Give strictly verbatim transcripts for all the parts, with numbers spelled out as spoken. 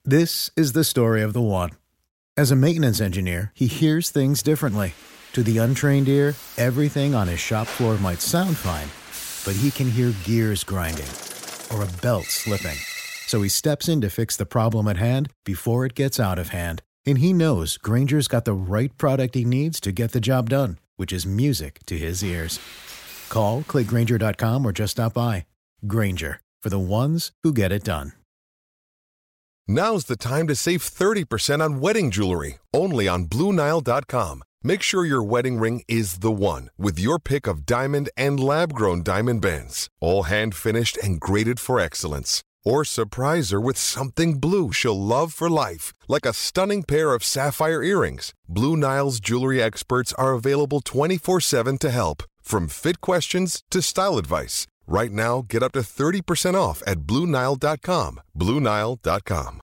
This is the story of the one. As a maintenance engineer, he hears things differently. To the untrained ear, everything on his shop floor might sound fine, but he can hear gears grinding or a belt slipping. So he steps in to fix the problem at hand before it gets out of hand. And he knows Grainger's got the right product he needs to get the job done, which is music to his ears. Call, click Grainger dot com, or just stop by. Grainger, for the ones who get it done. Now's the time to save thirty percent on wedding jewelry, only on Blue Nile dot com. Make sure your wedding ring is the one with your pick of diamond and lab-grown diamond bands, all hand-finished and graded for excellence. Or surprise her with something blue she'll love for life, like a stunning pair of sapphire earrings. Blue Nile's jewelry experts are available twenty-four seven to help, from fit questions to style advice. Right now, get up to thirty percent off at Blue Nile dot com. Blue Nile dot com.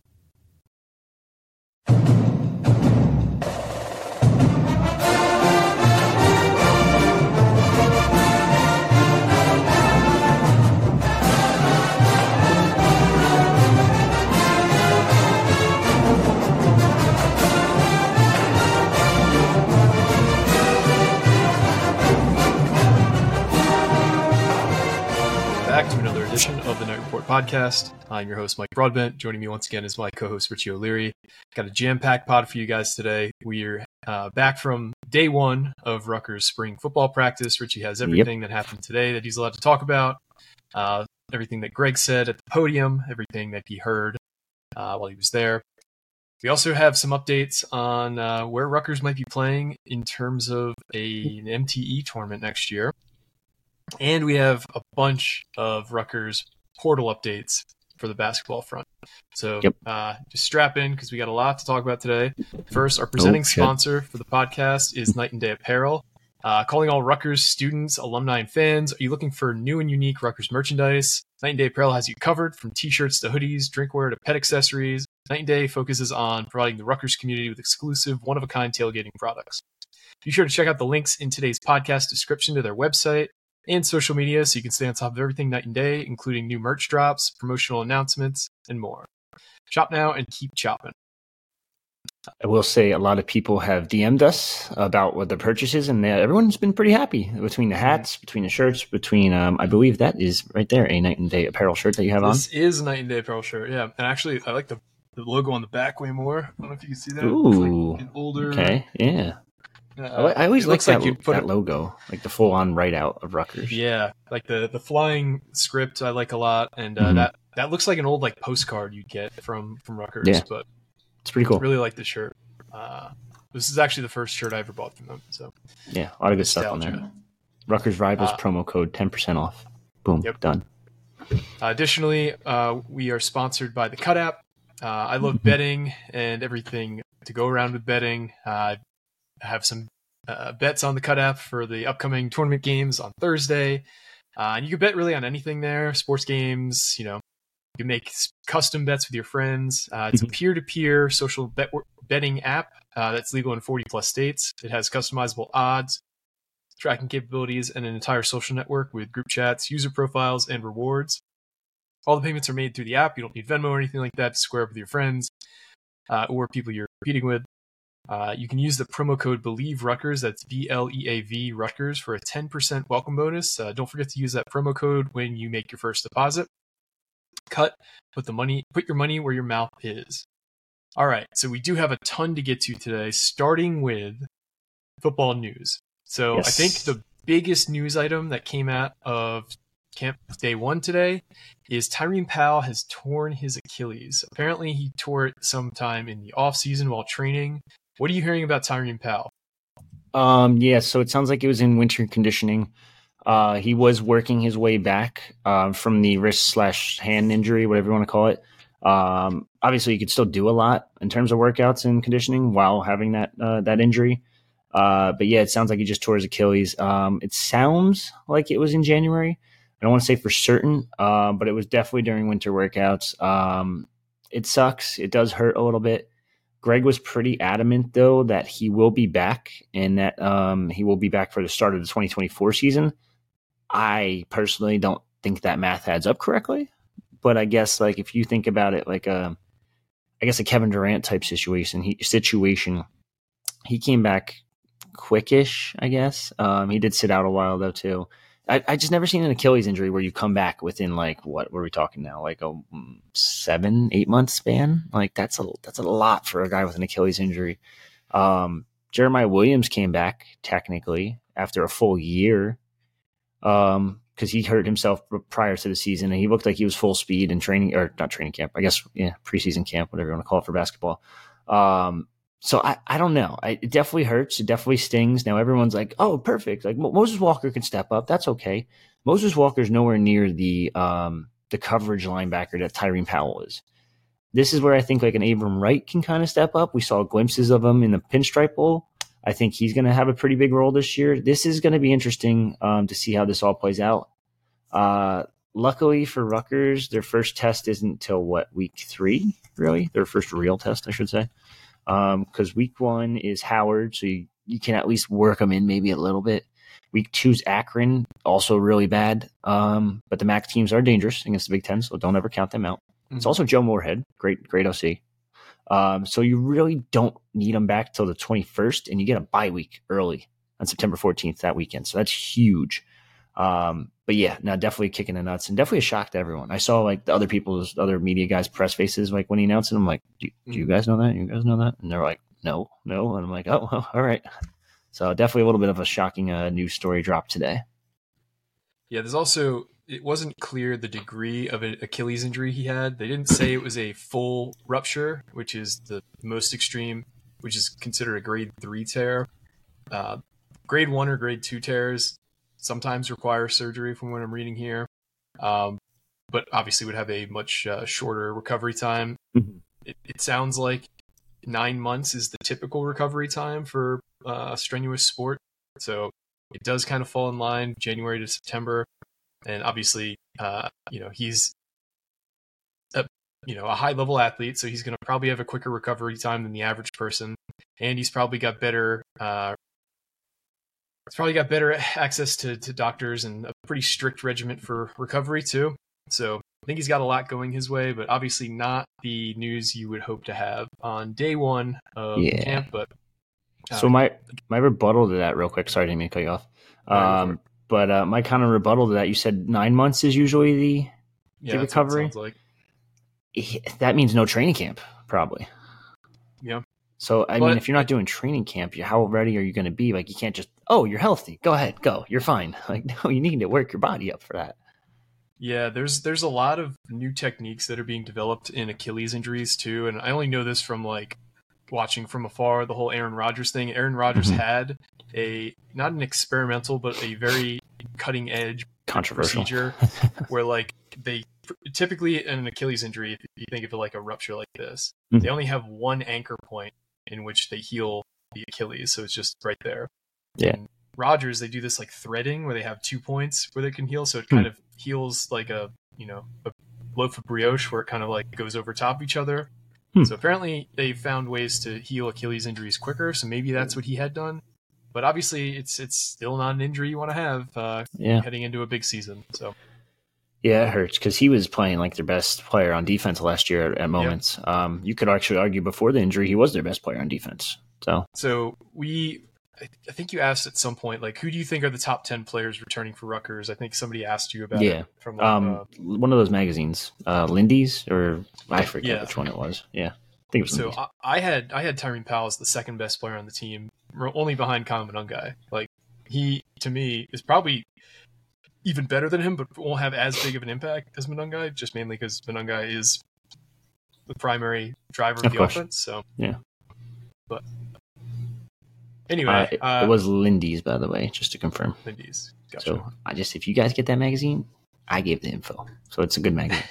Back to another edition of the Night Report podcast. I'm your host, Mike Broadbent. Joining me once again is my co-host, Richie O'Leary. Got a jam-packed pod for you guys today. We're uh, back from day one of Rutgers spring football practice. Richie has everything yep. that happened today that he's allowed to talk about. Uh, everything that Greg said at the podium, everything that he heard uh, while he was there. We also have some updates on uh, where Rutgers might be playing in terms of a, an M T E tournament next year. And we have a bunch of Rutgers portal updates for the basketball front. So yep. uh, just strap in because we got a lot to talk about today. First, our presenting oh, sponsor for the podcast is Night and Day Apparel. Uh, calling all Rutgers students, alumni, and fans. Are you looking for new and unique Rutgers merchandise? Night and Day Apparel has you covered, from t-shirts to hoodies, drinkware to pet accessories. Night and Day focuses on providing the Rutgers community with exclusive, one-of-a-kind tailgating products. Be sure to check out the links in today's podcast description to their website and social media so you can stay on top of everything Night and Day, including new merch drops, promotional announcements, and more. Shop now and keep chopping. I will say a lot of people have D M'd us about what the purchases, and everyone's been pretty happy between the hats, between the shirts, between, um, I believe that is right there, a Night and Day Apparel shirt that you have this on. This is a Night and Day Apparel shirt, yeah. And actually, I like the, the logo on the back way more. I don't know if you can see that. Ooh, it's like an older. Okay, yeah. Uh, I always like that, like that logo, like the full-on write-out of Rutgers. Yeah, like the, the flying script I like a lot, and uh, mm-hmm. that, that looks like an old like postcard you'd get from, from Rutgers. Yeah, but it's pretty cool. I really like the shirt. Uh, this is actually the first shirt I ever bought from them. So yeah, a lot of good stuff on there. Rutgers Rivals uh, promo code ten percent off. Boom, yep. Done. Uh, additionally, uh, we are sponsored by the Cut app. Uh, I love betting and everything to go around with betting. Uh, I have some uh, bets on the Cut app for the upcoming tournament games on Thursday. Uh, and you can bet really on anything there. Sports games, you know, you can make custom bets with your friends. Uh, it's a peer-to-peer social bet- betting app uh, that's legal in forty plus states. It has customizable odds, tracking capabilities, and an entire social network with group chats, user profiles, and rewards. All the payments are made through the app. You don't need Venmo or anything like that to square up with your friends uh, or people you're competing with. Uh, you can use the promo code BelieveRutgers, that's B L E A V Rutgers, for a ten percent welcome bonus. Uh, don't forget to use that promo code when you make your first deposit. Cut, put the money, put your money where your mouth is. All right, so we do have a ton to get to today, starting with football news. So yes. I think the biggest news item that came out of camp day one today is Tyreen Powell has torn his Achilles. Apparently he tore it sometime in the off season while training. What are you hearing about Tyreen Powell? Um, yeah, so it sounds like it was in winter conditioning. Uh, he was working his way back uh, from the wrist slash hand injury, whatever you want to call it. Um, obviously, you could still do a lot in terms of workouts and conditioning while having that uh, that injury. Uh, but yeah, it sounds like he just tore his Achilles. Um, it sounds like it was in January. I don't want to say for certain, uh, but it was definitely during winter workouts. Um, it sucks. It does hurt a little bit. Greg was pretty adamant, though, that he will be back and that um, he will be back for the start of the twenty twenty-four season. I personally don't think that math adds up correctly, but I guess like if you think about it like a I guess, a Kevin Durant type situation. He situation. He came back quickish, I guess. Um, he did sit out a while though too. I, I just never seen an Achilles injury where you come back within like what were we talking now, like a seven, eight month span. Like that's a that's a lot for a guy with an Achilles injury. Um, Jeremiah Williams came back technically after a full year, um, because he hurt himself prior to the season, and he looked like he was full speed in training or not training camp, I guess, yeah, preseason camp, whatever you want to call it for basketball. Um, So I, I don't know. I, it definitely hurts. It definitely stings. Now everyone's like, oh, perfect. Like Mo- Moses Walker can step up. That's okay. Moses Walker's nowhere near the um, the coverage linebacker that Tyrene Powell is. This is where I think like an Abram Wright can kind of step up. We saw glimpses of him in the Pinstripe Bowl. I think he's going to have a pretty big role this year. This is going to be interesting um, to see how this all plays out. Uh, luckily for Rutgers, their first test isn't till what, week three, really? Their first real test, I should say. Because um, week one is Howard, so you, you can at least work them in maybe a little bit. Week two's Akron, also really bad. Um, but the M A C teams are dangerous against the Big Ten, so don't ever count them out. Mm-hmm. It's also Joe Moorhead, great, great O C. Um, so you really don't need them back till the twenty-first, and you get a bye week early on September fourteenth that weekend. So that's huge. Um, but yeah, no, definitely kicking the nuts and definitely a shock to everyone. I saw like the other people's, other media guys' press faces, like when he announced it, I'm like, do, do you guys know that? You guys know that? And they're like, no, no. And I'm like, oh, well, all right. So definitely a little bit of a shocking uh, news story drop today. Yeah, there's also, it wasn't clear the degree of an Achilles injury he had. They didn't say it was a full rupture, which is the most extreme, which is considered a grade three tear. Uh, grade one or grade two tears sometimes require surgery from what I'm reading here, um, but obviously would have a much uh, shorter recovery time. Mm-hmm. It, it sounds like nine months is the typical recovery time for uh, a strenuous sport. So it does kind of fall in line, January to September. And obviously, uh, you know, he's a, you know, a high level athlete, so he's going to probably have a quicker recovery time than the average person. And he's probably got better uh, It's probably got better access to, to doctors and a pretty strict regimen for recovery too. So I think he's got a lot going his way, but obviously not the news you would hope to have on day one of yeah. camp. But uh, so my my rebuttal to that, real quick. Sorry, I didn't mean to cut you off. Um, but uh, my kind of rebuttal to that, you said nine months is usually the, yeah, the recovery. That's what it sounds like. That means no training camp, probably. Yeah. So, I but, mean, if you're not doing training camp, how ready are you going to be? Like, you can't just, oh, you're healthy. Go ahead. Go. You're fine. Like, no, you need to work your body up for that. Yeah, there's there's a lot of new techniques that are being developed in Achilles injuries, too. And I only know this from, like, watching from afar, the whole Aaron Rodgers thing. Aaron Rodgers mm-hmm. had a, not an experimental, but a very cutting-edge controversial procedure where, like, they typically in an Achilles injury, if you think of it like a rupture like this, mm-hmm. they only have one anchor point in which they heal the Achilles, so it's just right there. Yeah. And Rodgers, they do this like threading where they have two points where they can heal, so it kind mm. of heals like a, you know, a loaf of brioche where it kind of like goes over top of each other. Mm. So apparently they found ways to heal Achilles injuries quicker, so maybe that's what he had done. But obviously it's it's still not an injury you want to have uh, yeah. heading into a big season. So yeah, it hurts because he was playing like their best player on defense last year at, at moments. Yep. Um, you could actually argue before the injury, he was their best player on defense. So, so we, I think you asked at some point, like, who do you think are the top ten players returning for Rutgers? I think somebody asked you about yeah. it from um, uh, one of those magazines, uh, Lindy's, or I forget yeah. which one it was. Yeah, I think it was. So Lindy's. I, I had I had Tyrene Powell as the second best player on the team, only behind Kyle Monangai. Like, he to me is probably even better than him, but won't have as big of an impact as Monangai, just mainly because Monangai is the primary driver of, of the course. offense. So yeah, but anyway, uh, it, uh, it was Lindy's, by the way, just to confirm. Lindy's, gotcha. So I just, if you guys get that magazine, I gave the info, so it's a good magazine.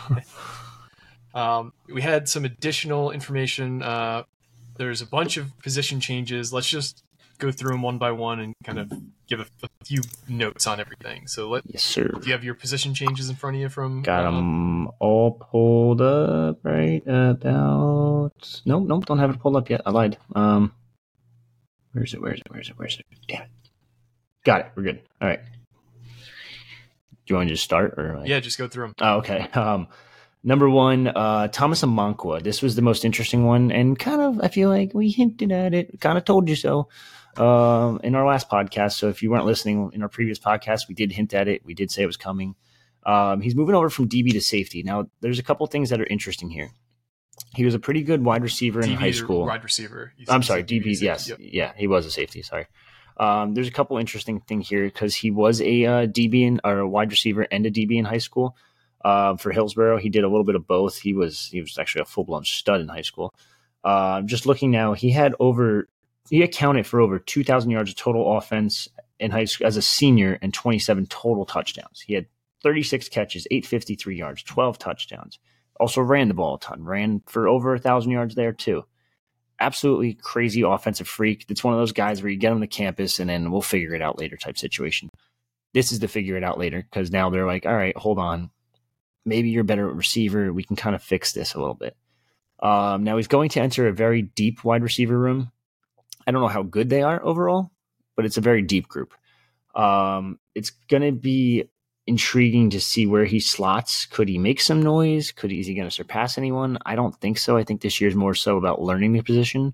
um, we had some additional information. Uh, there's a bunch of position changes. Let's just go through them one by one and kind of give a, a few notes on everything. So let yes, sir. Do you have your position changes in front of you from? Got them uh, all pulled up right about. Nope, nope, don't have it pulled up yet. I lied. Um, where's it? Where's it? Where's it? Where's it? Damn it! Got it. We're good. All right. Do you want to just start or? Like... Yeah, just go through them. Oh, okay. Um, Number one, uh, Thomas Amankwa. This was the most interesting one, and kind of, I feel like we hinted at it, kind of told you so um, in our last podcast. So if you weren't listening in our previous podcast, we did hint at it. We did say it was coming. Um, he's moving over from D B to safety. Now, there's a couple things that are interesting here. He was a pretty good wide receiver in D B high school. Wide receiver. He's, I'm he's sorry, D B. D B, yes. Yep. Yeah, he was a safety, sorry. Um, there's a couple interesting things here because he was a uh, D B in, or a wide receiver and a D B in high school. Uh, for Hillsborough, he did a little bit of both. He was he was actually a full blown stud in high school. Uh, just looking now, he had over he accounted for over two thousand yards of total offense in high school as a senior and twenty-seven total touchdowns. He had thirty-six catches, eight hundred fifty-three yards, twelve touchdowns. Also ran the ball a ton. Ran for over a thousand yards there too. Absolutely crazy offensive freak. It's one of those guys where you get him to campus and then we'll figure it out later type situation. This is the figure it out later because now they're like, all right, hold on. Maybe you're better at receiver. We can kind of fix this a little bit. Um, now he's going to enter a very deep wide receiver room. I don't know how good they are overall, but it's a very deep group. Um, it's going to be intriguing to see where he slots. Could he make some noise? Could he, is he going to surpass anyone? I don't think so. I think this year is more so about learning the position.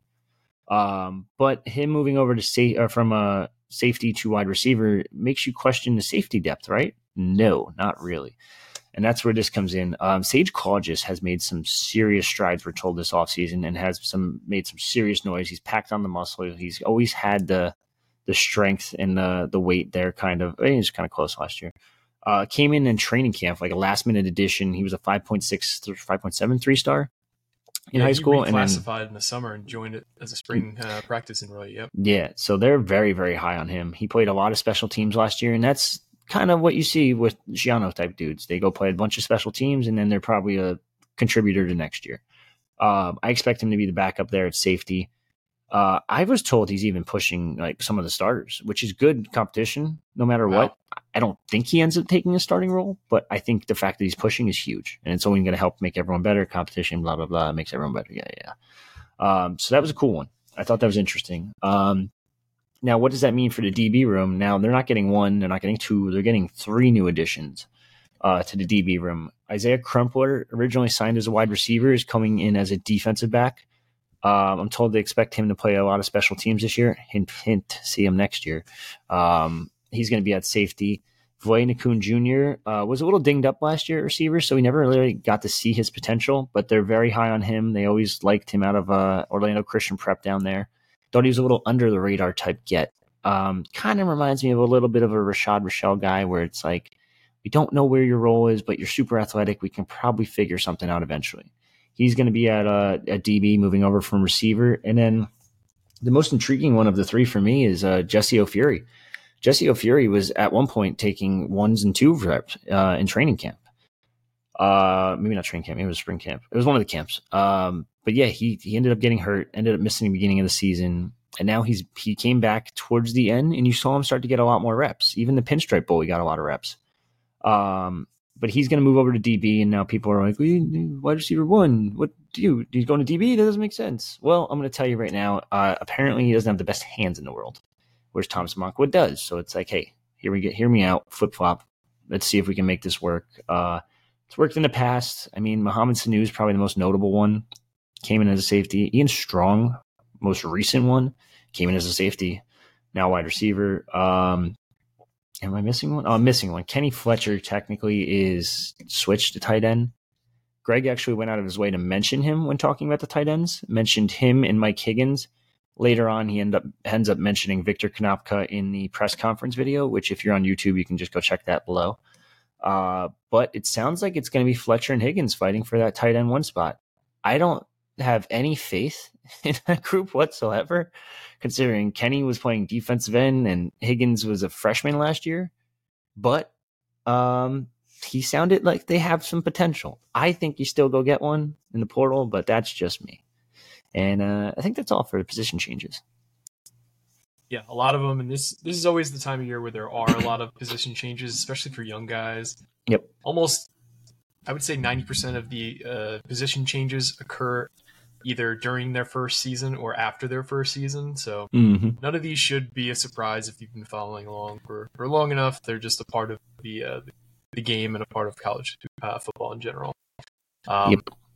Um, but him moving over to say, uh, from a safety to wide receiver makes you question the safety depth, right? No, not really. And that's where this comes in. Um, Sage Claudius has made some serious strides, we're told, this offseason and has some made some serious noise. He's packed on the muscle. He's always had the the strength and the the weight there, kind of. He was kind of close last year. Uh, came in in training camp, like a last-minute addition. He was a five point six, five point seven three-star in yeah, high he school. And reclassified in the summer and joined it as a spring uh, practice enrollee. Yep. Yeah, so they're very, very high on him. He played a lot of special teams last year, and that's kind of what you see with Giano type dudes. They go play a bunch of special teams, and then they're probably a contributor to next year. Um, I expect him to be the backup there at safety. Uh, I was told he's even pushing like some of the starters, which is good competition no matter Wow. what. I don't think he ends up taking a starting role, but I think the fact that he's pushing is huge, and it's only going to help make everyone better. Competition, blah, blah, blah, it makes everyone better. Yeah, yeah. Um, so that was a cool one. I thought that was interesting. Um, Now, what does that mean for the D B room? Now, they're not getting one, they're not getting two, they're getting three new additions uh, to the D B room. Isaiah Crumpler, originally signed as a wide receiver, is coming in as a defensive back. Um, I'm told they expect him to play a lot of special teams this year. Hint, hint, see him next year. Um, he's going to be at safety. Voy Nakun Junior Uh, was a little dinged up last year at receiver, so we never really got to see his potential, but they're very high on him. They always liked him out of uh, Orlando Christian Prep down there. Thought he was a little under the radar type get. Um, kind of reminds me of a little bit of a Rashad Rochelle guy where it's like, we don't know where your role is, but you're super athletic. We can probably figure something out eventually. He's going to be at a, a D B moving over from receiver. And then the most intriguing one of the three for me is uh, Jesse O'Fury. Jesse O'Fury was at one point taking ones and two reps uh, in training camp. Uh, maybe not training camp, maybe it was spring camp. It was one of the camps. Um, but yeah, he he ended up getting hurt, ended up missing the beginning of the season, and now he's he came back towards the end, and you saw him start to get a lot more reps. Even the Pinstripe Bowl, he got a lot of reps. Um, but he's going to move over to D B, and now people are like, wide receiver one, what do you, he's going to D B? That doesn't make sense. Well, I'm going to tell you right now, uh, apparently he doesn't have the best hands in the world, whereas Thomas Amankwa does. So it's like, hey, here we get, hear me out, flip flop. Let's see if we can make this work. Uh, it's worked in the past. I mean, Mohamed Sanu is probably the most notable one. Came in as a safety. Ian Strong, most recent one, came in as a safety. Now wide receiver. Um, am I missing one? Oh, I'm missing one. Kenny Fletcher technically is switched to tight end. Greg actually went out of his way to mention him when talking about the tight ends. Mentioned him and Mike Higgins. Later on, he end up ends up mentioning Victor Konopka in the press conference video, which if you're on YouTube, you can just go check that below. Uh, but it sounds like it's going to be Fletcher and Higgins fighting for that tight end one spot. I don't have any faith in that group whatsoever, considering Kenny was playing defensive end and Higgins was a freshman last year. But um, he sounded like they have some potential. I think you still go get one in the portal, but that's just me. And uh, I think that's all for the position changes. Yeah, a lot of them, and this this is always the time of year where there are a lot of position changes, especially for young guys. Yep. Almost, I would say ninety percent of the uh, position changes occur either during their first season or after their first season. So Mm-hmm. none of these should be a surprise if you've been following along for, for long enough. They're just a part of the uh, the game and a part of college uh, football in general. Um, Yep.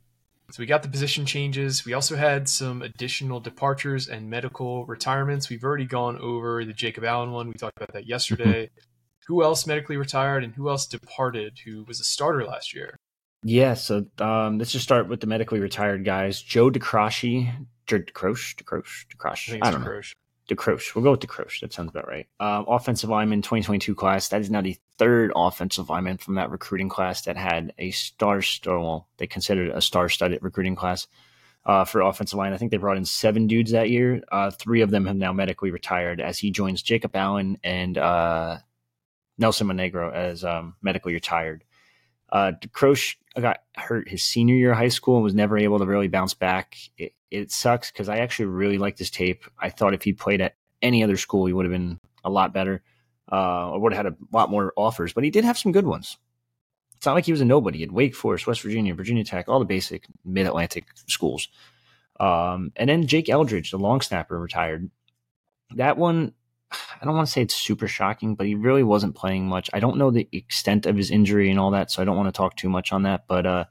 So we got the position changes. We also had some additional departures and medical retirements. We've already gone over the Jacob Allen one. We talked about that yesterday. Mm-hmm. Who else medically retired and who else departed who was a starter last year? Yeah, so um, let's just start with the medically retired guys. Joe DeCroce, DeCroce, DeCroce, DeCroce. I, think it's I don't DeCroce. know. DeCroce. We'll go with DeCroce. That sounds about right. Um, offensive lineman twenty twenty-two class. That is now the third offensive lineman from that recruiting class that had a star, star well, they considered a star-studded recruiting class uh, for offensive line. I think they brought in seven dudes that year. Uh, three of them have now medically retired as he joins Jacob Allen and uh, Nelson Monegro as um, medically retired. Uh, DeCroce got hurt his senior year of high school and was never able to really bounce back. It, it sucks because I actually really liked his tape. I thought if he played at any other school, he would have been a lot better uh, or would have had a lot more offers, but he did have some good ones. It's not like he was a nobody. He had Wake Forest, West Virginia, Virginia Tech, all the basic mid-Atlantic schools. Um, and then Jake Eldridge, the long snapper, retired. That one, I don't want to say it's super shocking, but he really wasn't playing much. I don't know the extent of his injury and all that, so I don't want to talk too much on that. But uh,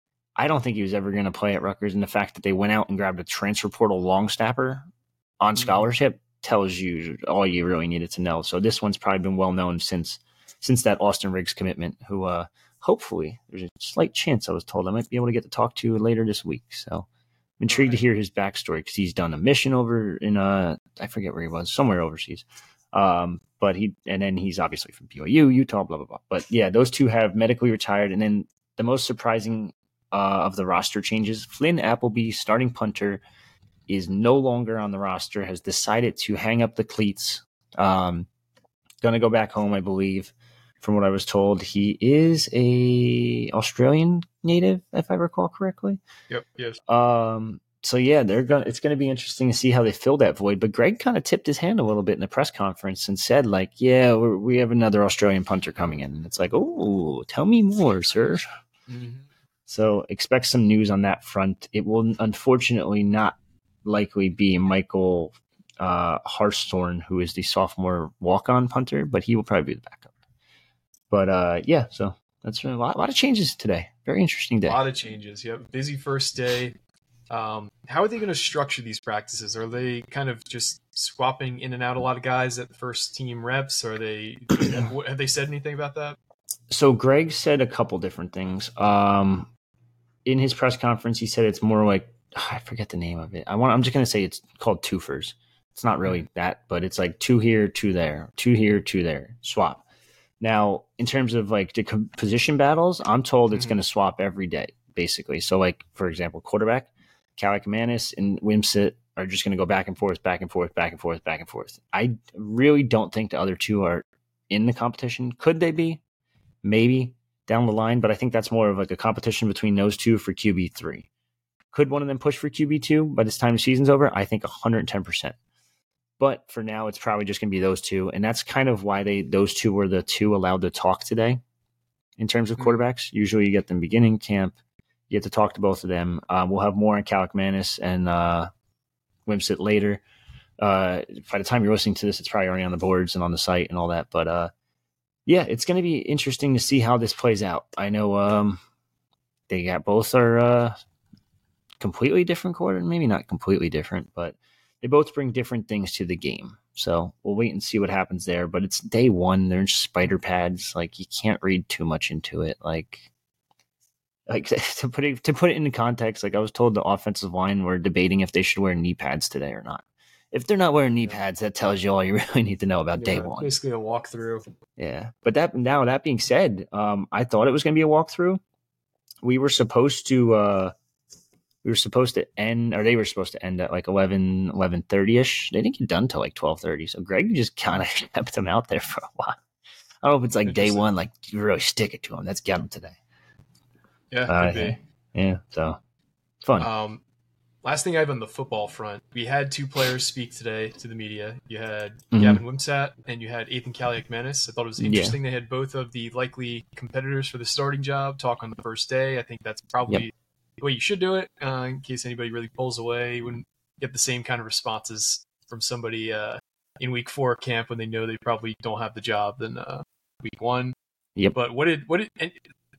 I don't think he was ever going to play at Rutgers. And the fact that they went out and grabbed a transfer portal long snapper on scholarship tells you all you really needed to know. So this one's probably been well known since since that Austin Riggs commitment, who uh, hopefully there's a slight chance I was told I might be able to get to talk to later this week. So I'm intrigued right. to hear his backstory because he's done a mission over in uh I forget where he was, somewhere overseas. Um, but he and then he's obviously from B Y U, Utah, blah blah blah. But yeah, those two have medically retired. And then the most surprising uh, of the roster changes: Flynn Appleby, starting punter, is no longer on the roster. Has decided to hang up the cleats. Um, gonna go back home, I believe. From what I was told, he is a Australian native, if I recall correctly. Yep. Yes. Um. So yeah, they're gonna. It's gonna be interesting to see how they fill that void. But Greg kind of tipped his hand a little bit in the press conference and said, like, "Yeah, we're, we have another Australian punter coming in." And it's like, "Oh, tell me more, sir." Mm-hmm. So expect some news on that front. It will unfortunately not likely be Michael uh, Hartshorn, who is the sophomore walk-on punter, but he will probably be the backup. But uh, yeah, so that's a lot, a lot of changes today. Very interesting day. A lot of changes. Yep. Busy first day. Um, how are they going to structure these practices? Are they kind of just swapping in and out a lot of guys at the first team reps? Or are they have they said anything about that? So Greg said a couple different things. Um, in his press conference, he said it's more like, I forget the name of it. I want. I'm just going to say it's called twofers. It's not really mm-hmm. that, but it's like two here, two there, two here, two there, swap. Now, in terms of like the position battles, I'm told it's mm-hmm. going to swap every day, basically. So, like, for example, quarterback, Kalakmanis and Wimsett are just going to go back and forth, back and forth, back and forth, back and forth. I really don't think the other two are in the competition. Could they be? Maybe down the line, but I think that's more of like a competition between those two for Q B three. Could one of them push for Q B two by this time the season's over? I think one hundred ten percent. But for now, it's probably just going to be those two. And that's kind of why they those two were the two allowed to talk today in terms of quarterbacks. Mm-hmm. Usually you get them beginning camp. You get to talk to both of them. Um, we'll have more on Kalakmanis and uh, Wimsett later. Uh, by the time you're listening to this, it's probably already on the boards and on the site and all that. But uh, yeah, it's going to be interesting to see how this plays out. I know um, they got both are uh, completely different quarter, maybe not completely different, but they both bring different things to the game. So we'll wait and see what happens there. But it's day one. They're in spider pads. Like, you can't read too much into it. Like, like to put it to put it into context, like I was told the offensive line were debating if they should wear knee pads today or not. If they're not wearing knee pads, that tells you all you really need to know about yeah, day one. Basically a walkthrough. Yeah. But that now that being said, um, I thought it was going to be a walkthrough. We were supposed to uh, we were supposed to end, or they were supposed to end at like eleven, eleven thirty-ish. They didn't get done till like twelve thirty. So Greg just kind of kept them out there for a while. I don't know if it's like day one, like you really stick it to them. Let's get them today. Yeah, uh, could be. Yeah, so fun. Um, last thing I have on the football front, we had two players speak today to the media. You had mm-hmm. Gavin Wimsatt and you had Ethan Kalakmanis. I thought it was interesting. Yeah. They had both of the likely competitors for the starting job talk on the first day. I think that's probably yep. the way you should do it, uh, in case anybody really pulls away. You wouldn't get the same kind of responses from somebody uh, in week four camp when they know they probably don't have the job than uh, week one. Yep. But what did what did and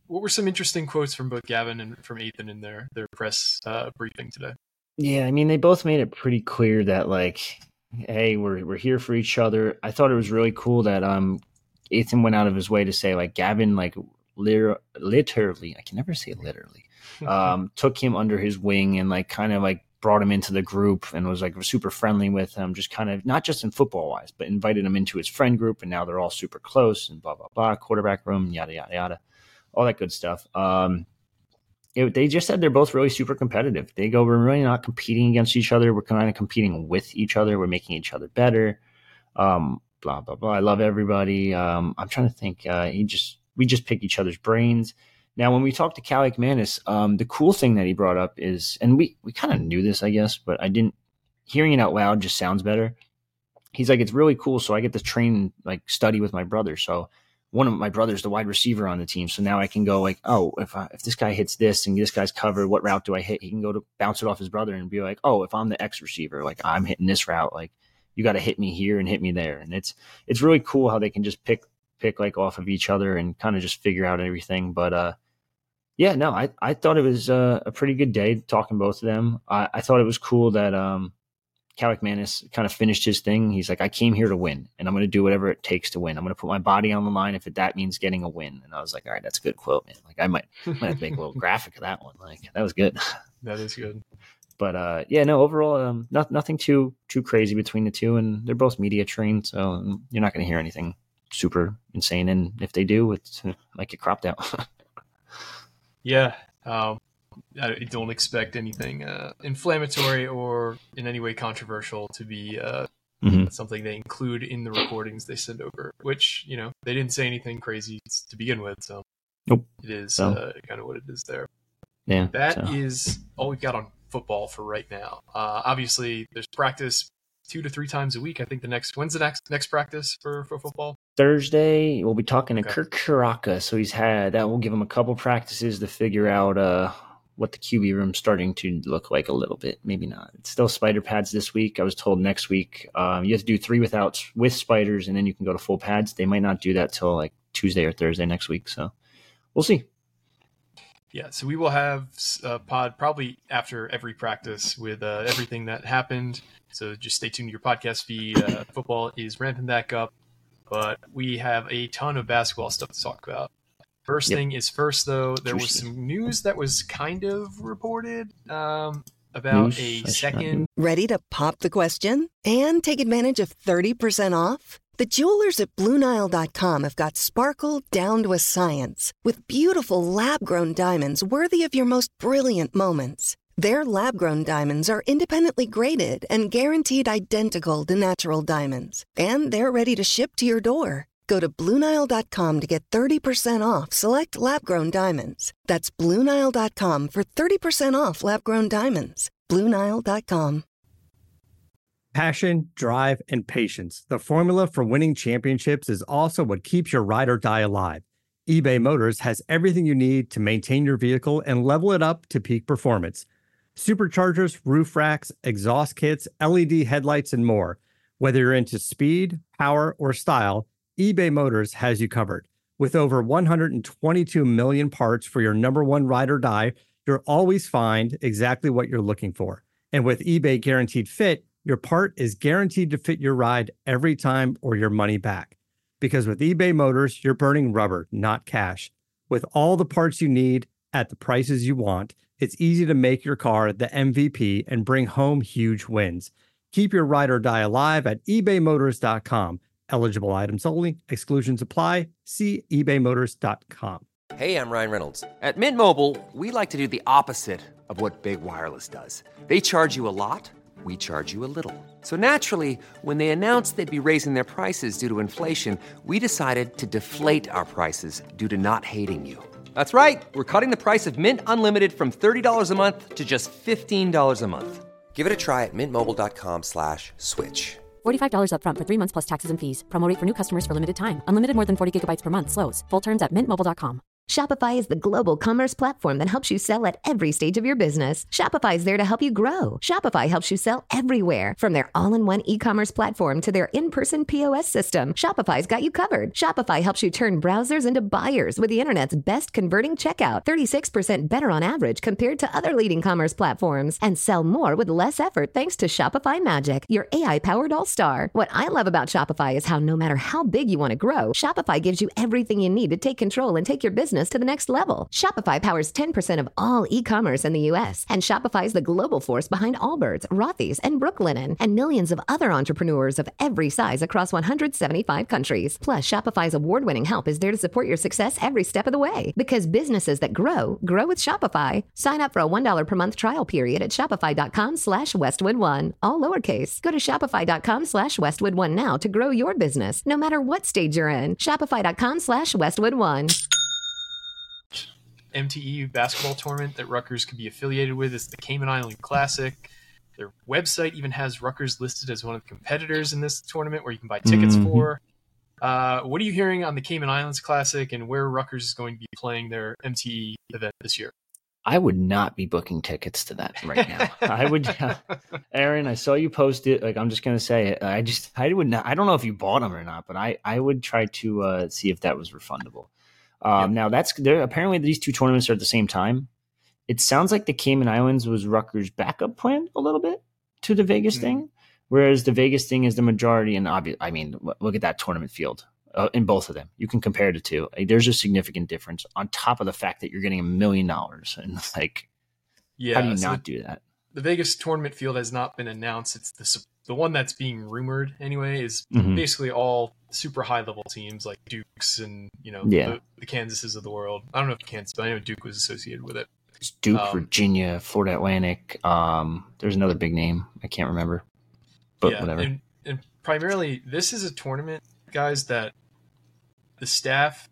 what were some interesting quotes from both Gavin and from Ethan in their their press uh, briefing today? Yeah, I mean, they both made it pretty clear that, like, hey, we're we're here for each other. I thought it was really cool that um Ethan went out of his way to say, like, Gavin, like, liter- literally, I can never say literally, um, took him under his wing and, like, kind of, like, brought him into the group and was, like, super friendly with him, just kind of, not just in football-wise, but invited him into his friend group, and now they're all super close and blah, blah, blah, quarterback room, yada, yada, yada, all that good stuff. Um, it, they just said they're both really super competitive. They go, we're really not competing against each other. We're kind of competing with each other. We're making each other better. Um, blah, blah, blah. I love everybody. Um, I'm trying to think. Uh, he just we just pick each other's brains. Now, when we talked to Cal McManus, um, the cool thing that he brought up is, and we, we kind of knew this, I guess, but I didn't, hearing it out loud just sounds better. He's like, it's really cool. So I get to train, like, study with my brother. So one of my brothers, the wide receiver on the team. So now I can go, like, oh, if I, if this guy hits this and this guy's covered, what route do I hit? He can go to bounce it off his brother and be like, oh, if I'm the X receiver, like, I'm hitting this route, like, you got to hit me here and hit me there. And it's, it's really cool how they can just pick, pick like off of each other and kind of just figure out everything. But, uh, yeah, no, I, I thought it was uh, a pretty good day talking both of them. I, I thought it was cool that um, Cal McManus kind of finished his thing. He's like, I came here to win, and I'm going to do whatever it takes to win. I'm going to put my body on the line if it, that means getting a win. And I was like, all right, that's a good quote, man. Like, I might, might have to make a little graphic of that one. Like, that was good. That is good. But uh, yeah, no, overall, um, not, nothing too too crazy between the two, and they're both media trained, so you're not going to hear anything super insane. And if they do, it's uh, might get cropped out. Yeah, um, I don't expect anything uh, inflammatory or in any way controversial to be uh, mm-hmm. something they include in the recordings they send over, which, you know, they didn't say anything crazy to begin with, so nope. it is so. uh, kind of what it is there. Yeah, That so. is all we've got on football for right now. Uh, obviously, there's practice two to three times a week. I think the next, when's the next next practice for, for football? Thursday. We'll be talking to okay. Kirk Karaka. So he's had, that will give him a couple practices to figure out uh, what the Q B room's starting to look like a little bit. Maybe not. It's still spider pads this week. I was told next week um, you have to do three without with spiders, and then you can go to full pads. They might not do that till like Tuesday or Thursday next week. So we'll see. Yeah, so we will have a pod probably after every practice with uh, everything that happened. So just stay tuned to your podcast feed. Uh, football is ramping back up, but we have a ton of basketball stuff to talk about. First yep. thing is first, though, there was some news that was kind of reported um, about news? a second. Ready to pop the question and take advantage of thirty percent off? The jewelers at Blue Nile dot com have got sparkle down to a science with beautiful lab-grown diamonds worthy of your most brilliant moments. Their lab-grown diamonds are independently graded and guaranteed identical to natural diamonds. And they're ready to ship to your door. Go to Blue Nile dot com to get thirty percent off select lab-grown diamonds. That's Blue Nile dot com for thirty percent off lab-grown diamonds. Blue Nile dot com. Passion, drive, and patience. The formula for winning championships is also what keeps your ride or die alive. eBay Motors has everything you need to maintain your vehicle and level it up to peak performance. Superchargers, roof racks, exhaust kits, L E D headlights, and more. Whether you're into speed, power, or style, eBay Motors has you covered. With over one hundred twenty-two million parts for your number one ride or die, you'll always find exactly what you're looking for. And with eBay Guaranteed Fit, your part is guaranteed to fit your ride every time or your money back. Because with eBay Motors, you're burning rubber, not cash. With all the parts you need at the prices you want, it's easy to make your car the M V P and bring home huge wins. Keep your ride or die alive at ebay motors dot com. Eligible items only. Exclusions apply. See ebay motors dot com. Hey, I'm Ryan Reynolds. At Mint Mobile, we like to do the opposite of what Big Wireless does. They charge you a lot. We charge you a little. So naturally, when they announced they'd be raising their prices due to inflation, we decided to deflate our prices due to not hating you. That's right. We're cutting the price of Mint Unlimited from thirty dollars a month to just fifteen dollars a month. Give it a try at mintmobile.com slash switch. forty-five dollars up front for three months plus taxes and fees. Promo rate for new customers for limited time. Unlimited more than forty gigabytes per month slows. Full terms at mint mobile dot com. Shopify is the global commerce platform that helps you sell at every stage of your business. Shopify is there to help you grow. Shopify helps you sell everywhere, from their all-in-one e-commerce platform to their in-person P O S system. Shopify's got you covered. Shopify helps you turn browsers into buyers with the internet's best converting checkout, thirty-six percent better on average compared to other leading commerce platforms, and sell more with less effort thanks to Shopify Magic, your A I-powered all-star. What I love about Shopify is how no matter how big you want to grow, Shopify gives you everything you need to take control and take your business to the next level. Shopify powers ten percent of all e-commerce in the U S, and Shopify is the global force behind Allbirds, Rothy's, and Brooklinen, and millions of other entrepreneurs of every size across one hundred seventy-five countries. Plus, Shopify's award-winning help is there to support your success every step of the way, because businesses that grow, grow with Shopify. Sign up for a one dollar per month trial period at shopify.com slash Westwood One, all lowercase. Go to shopify.com slash Westwood One now to grow your business, no matter what stage you're in. Shopify.com slash Westwood One. M T E basketball tournament that Rutgers could be affiliated with is the Cayman Island Classic. Their website even has Rutgers listed as one of the competitors in this tournament where you can buy tickets mm-hmm. for. Uh, what are you hearing on the Cayman Islands Classic and where Rutgers is going to be playing their M T E event this year? I would not be booking tickets to that right now. I would, uh, Aaron, I saw you post it. Like, I'm just going to say it. I just, I would not, I don't know if you bought them or not, but I, I would try to uh, see if that was refundable. Um, yep. Now that's there. Apparently these two tournaments are at the same time. It sounds like the Cayman Islands was Rutgers' backup plan a little bit to the Vegas mm-hmm. thing, whereas the Vegas thing is the majority. And obvi- I mean, look at that tournament field uh, in both of them. You can compare the two. Like, there's a significant difference on top of the fact that you're getting a million dollars. And like, yeah, how do you so not do that? The Vegas tournament field has not been announced. It's the the one that's being rumored anyway is mm-hmm. basically all super high level teams like Dukes and, you know, yeah. the, the Kansases of the world. I don't know if Kansas, but I know Duke was associated with it. It's Duke, um, Virginia, Florida Atlantic. Um, there's another big name. I can't remember, but yeah, whatever. And, and primarily this is a tournament, guys, that the staff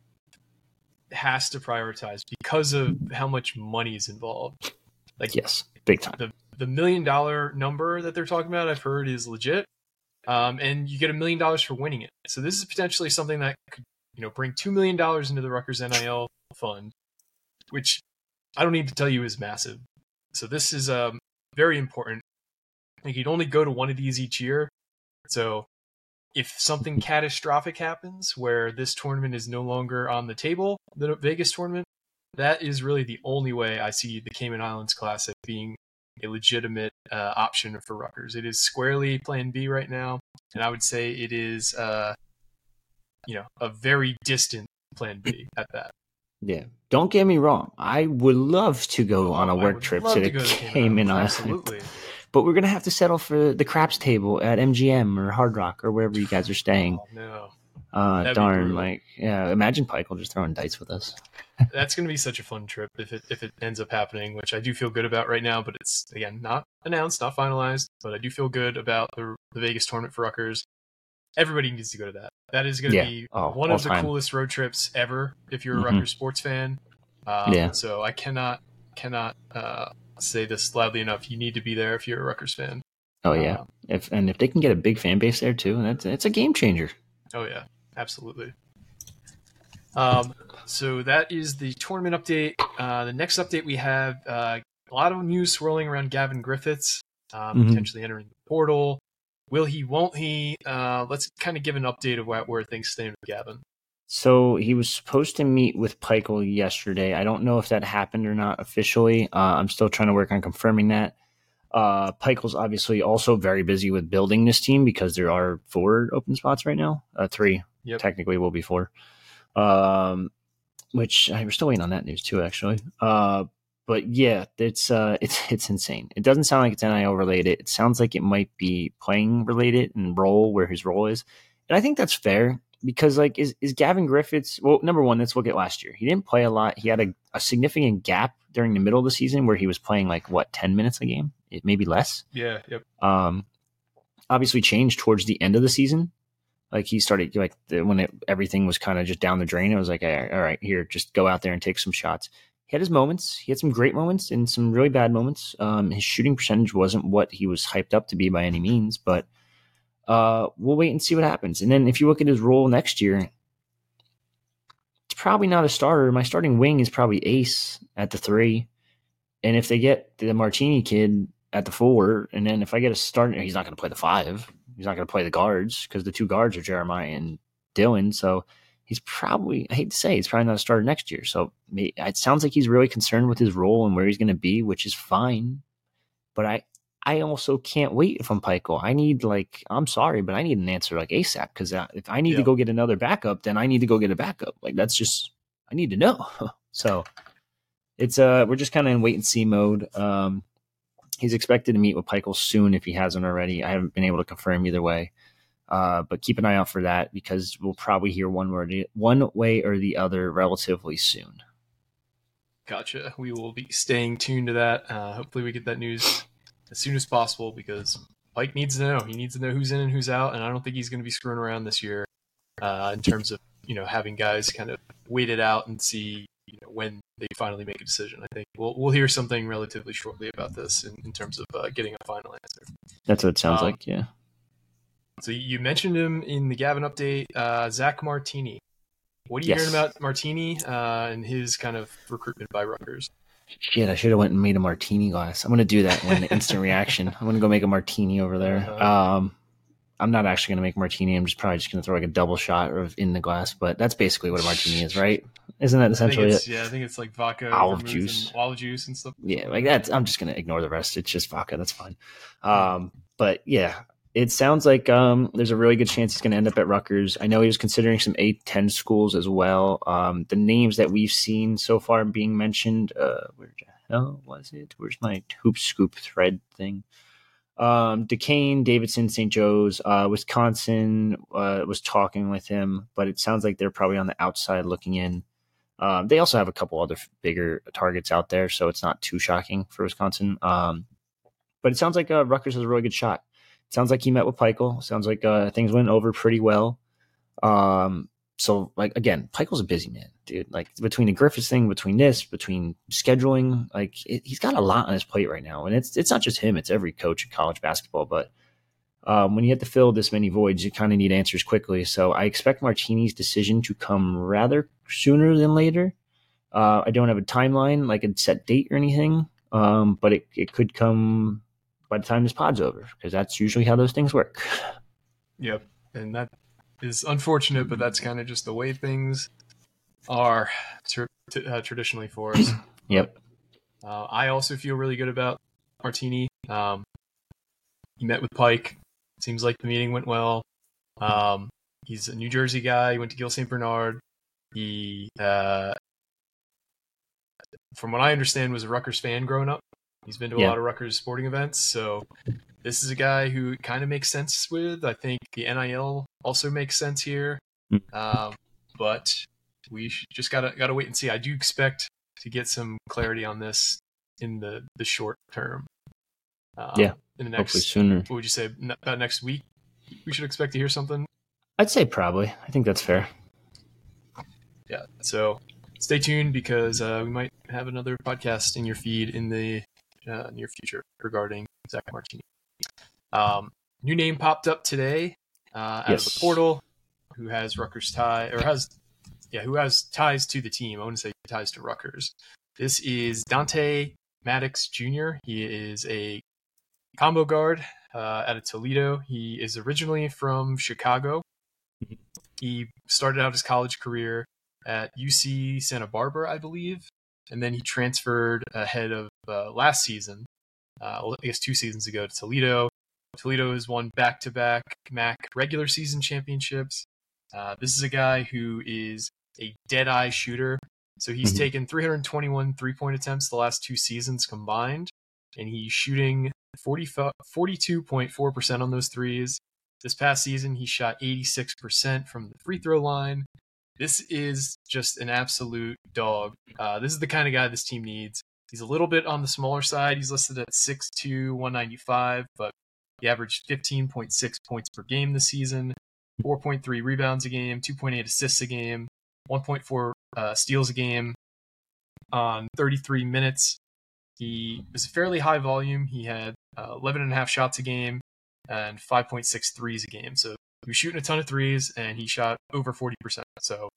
has to prioritize because of how much money is involved. Like, yes, big time. The, the million dollar number that they're talking about, I've heard, is legit. Um, and you get a million dollars for winning it. So this is potentially something that could, you know, bring two million dollars into the Rutgers N I L fund, which I don't need to tell you is massive. So this is um, very important. Like, you'd only go to one of these each year. So if something catastrophic happens where this tournament is no longer on the table, the Vegas tournament, that is really the only way I see the Cayman Islands Classic being a legitimate uh, option for Rutgers. It is squarely Plan B right now, and I would say it is, uh, you know, a very distant Plan B at that. Yeah, don't get me wrong. I would love to go on a Oh, I work would trip love to to the go to Cayman Islands, Absolutely. but we're gonna have to settle for the craps table at M G M or Hard Rock or wherever you guys are staying. Oh, no. Uh, That'd be darn, brutal. like, yeah. Imagine Peichel just throwing dice with us. That's going to be such a fun trip if it if it ends up happening, which I do feel good about right now. But it's, again, not announced, not finalized. But I do feel good about the, the Vegas tournament for Rutgers. Everybody needs to go to that. That is going to Yeah. be Oh, one all of the time. coolest road trips ever if you're a Mhm. Rutgers sports fan. Um, Yeah. So I cannot cannot uh, say this loudly enough. You need to be there if you're a Rutgers fan. Oh yeah, Um, if and if they can get a big fan base there too, that's it's a game changer. Oh yeah, absolutely. Um, so that is the tournament update. Uh, the next update we have uh, a lot of news swirling around Gavin Griffiths, um, Mhm. potentially entering the portal. Will he? Won't he? Uh, let's kind of give an update of where, where things stand with Gavin. So he was supposed to meet with Peichel yesterday. I don't know if that happened or not officially. Uh, I'm still trying to work on confirming that. Uh, Peichel's obviously also very busy with building this team because there are four open spots right now. Uh, three, Yep. technically, will be four. Um, which I, we're still waiting on that news too, actually. Uh, but yeah, it's uh, it's it's insane. It doesn't sound like it's N I L related. It sounds like it might be playing related and role where his role is, and I think that's fair. Because, like, is, is Gavin Griffiths... Well, number one, let's look at last year. He didn't play a lot. He had a, a significant gap during the middle of the season where he was playing, like, what, ten minutes a game? It, maybe less. Yeah. Yep. Um, obviously changed towards the end of the season. Like, he started, like, the, when it, everything was kind of just down the drain, it was like, all right, all right, here, just go out there and take some shots. He had his moments. He had some great moments and some really bad moments. Um, his shooting percentage wasn't what he was hyped up to be by any means, but... Uh, we'll wait and see what happens. And then if you look at his role next year, it's probably not a starter. My starting wing is probably Ace at the three. And if they get the Martini kid at the four, and then if I get a starter, he's not going to play the five. He's not going to play the guards because the two guards are Jeremiah and Dylan. So he's probably, I hate to say, he's probably not a starter next year. So it sounds like he's really concerned with his role and where he's going to be, which is fine. But I, I also can't wait if I'm Pikiell. I need, like, I'm sorry, but I need an answer like ASAP, because if I need yeah. to go get another backup, then I need to go get a backup. Like, that's just, I need to know. So it's, uh, we're just kind of in wait and see mode. Um, he's expected to meet with Pikiell soon if he hasn't already. I haven't been able to confirm either way. Uh, but keep an eye out for that, because we'll probably hear one word, one way or the other relatively soon. Gotcha. We will be staying tuned to that. Uh, hopefully we get that news as soon as possible, because Pike needs to know. He needs to know who's in and who's out, and I don't think he's going to be screwing around this year uh, in terms of, you know, having guys kind of wait it out and see, you know, when they finally make a decision. I think we'll we'll hear something relatively shortly about this in, in terms of uh, getting a final answer. That's what it sounds um, like, yeah. So you mentioned him in the Gavin update, uh, Zach Martini. What are you yes. hearing about Martini uh, and his kind of recruitment by Rutgers? Shit, I should have went and made a martini glass. I'm going to do that when the instant reaction. I'm going to go make a martini over there. Uh-huh. Um, I'm not actually going to make a martini. I'm just probably just going to throw like a double shot of in the glass, but that's basically what a martini is, right? Isn't that essentially it? Yeah, I think it's like vodka, olive juice, and olive juice and stuff. Yeah, like that. I'm just going to ignore the rest. It's just vodka. That's fine. Um, but yeah, it sounds like um, there's a really good chance he's going to end up at Rutgers. I know he was considering some A ten schools as well. Um, the names that we've seen so far being mentioned, uh, where the hell was it? Where's my hoop scoop thread thing? Um, Duquesne, Davidson, Saint Joe's, uh, Wisconsin uh, was talking with him, but it sounds like they're probably on the outside looking in. Um, they also have a couple other bigger targets out there, so it's not too shocking for Wisconsin. Um, but it sounds like uh, Rutgers has a really good shot. Sounds like he met with Pikiell. Sounds like uh, things went over pretty well. Um, so, like, again, Pikiell's a busy man, dude. Like, between the Griffiths thing, between this, between scheduling, like, it, he's got a lot on his plate right now. And it's it's not just him. It's every coach in college basketball. But um, when you have to fill this many voids, you kind of need answers quickly. So I expect Martini's decision to come rather sooner than later. Uh, I don't have a timeline, like a set date or anything, um, but it, it could come by the time this pod's over, because that's usually how those things work. Yep. And that is unfortunate, but that's kind of just the way things are tra- t- uh, traditionally for us. Yep. Uh, I also feel really good about Martini. Um, he met with Pike. Seems like the meeting went well. Um, he's a New Jersey guy. He went to Gil Saint Bernard. He, uh, from what I understand, was a Rutgers fan growing up. He's been to a yeah. lot of Rutgers sporting events, so this is a guy who it kind of makes sense with. I think the N I L also makes sense here, um, but we just gotta gotta wait and see. I do expect to get some clarity on this in the, the short term. Um, yeah, in the next, hopefully sooner. What would you say? About next week, we should expect to hear something. I'd say probably. I think that's fair. Yeah. So stay tuned, because uh, we might have another podcast in your feed in the Uh, near future regarding Zach Martini. Um, new name popped up today uh, out yes. of the portal, who has Rutgers tie or has yeah who has ties to the team. I want to say ties to Rutgers. This is Dante Maddox Junior He is a combo guard uh, out of Toledo. He is originally from Chicago. He started out his college career at U C Santa Barbara, I believe. And then he transferred ahead of uh, last season, uh, well, I guess two seasons ago, to Toledo. Toledo has won back-to-back M A C regular season championships. Uh, this is a guy who is a dead-eye shooter. So he's mm-hmm. taken three hundred twenty-one three-point attempts the last two seasons combined, and he's shooting forty-two point four percent on those threes. This past season, he shot eighty-six percent from the free throw line. This is just an absolute dog. Uh, this is the kind of guy this team needs. He's a little bit on the smaller side. He's listed at six two, one ninety-five, but he averaged fifteen point six points per game this season, four point three rebounds a game, two point eight assists a game, one point four uh, steals a game on thirty-three minutes. He was a fairly high volume. He had uh, eleven and a half shots a game and five point six threes a game. So he was shooting a ton of threes, and he shot over forty percent. So